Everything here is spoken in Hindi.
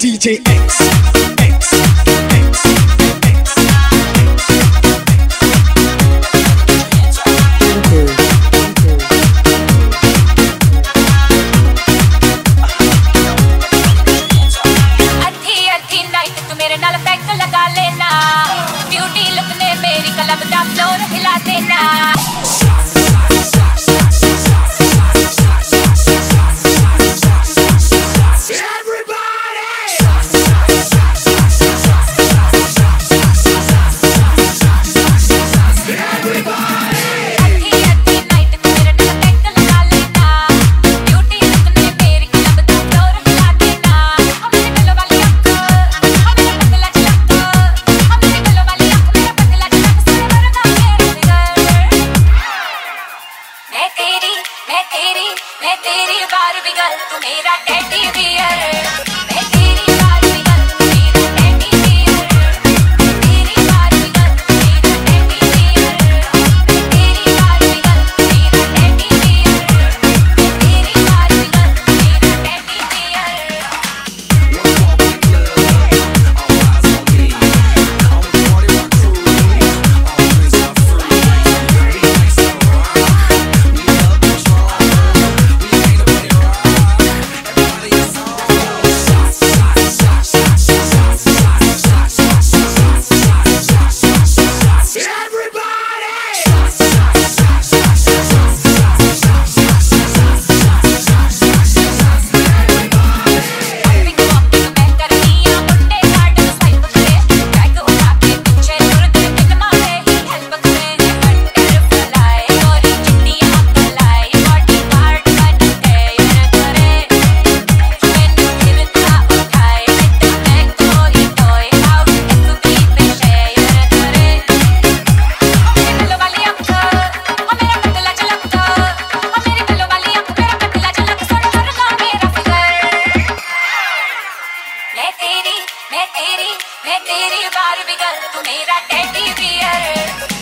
DJ X, X, X, X. अद्धी अद्धी नाइट तू मेरे नाल पैक लगा लेना, ब्यूटी लुक ने मेरी क्लब दा फ्लोर हिला देना। मैं तेरी बारबी गर्ल तू मेरा टेडी बियर। मैं तेरी बारबी गर्ल तू मेरा टेडी बियर। तेरी बारबी गर्ल तू मेरा टेडी बियर। मैं तेरी बारबी गर्ल तू मेरा टेडी बियर। मैं तेरी बारबी गर्ल तू मेरा टेडी बियर। मैं तेरी बारबी गर्ल तू मेरा टेडी बियर।